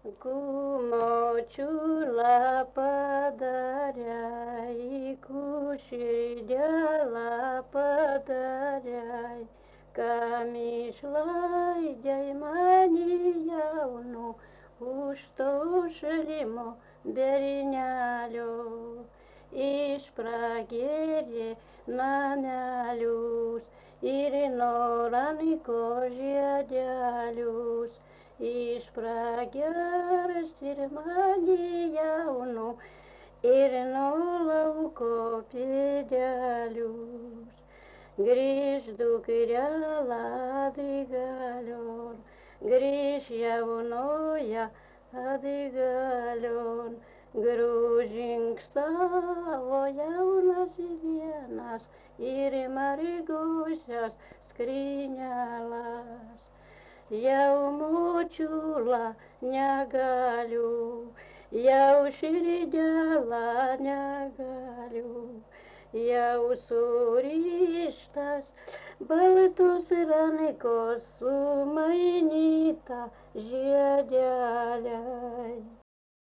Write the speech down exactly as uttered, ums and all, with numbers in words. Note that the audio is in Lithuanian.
Kumočiula padarei, kuširdelę padarei, kam išleidai mane jaunu už to šalimo bernelio. Išpragėrė namelius ir noranko žiedelius. Išpragers ir mane jaunu ir nuo lauko pėdelius. Grįž dukrelė atgalion, grįž jaunoja atgalion. Grūžink savo jaunas dienas ir margusias skrynelės. Jau močiula negaliu, jau širdelę negaliu, jau surištas baltos rankos sumainyta žiedeliai.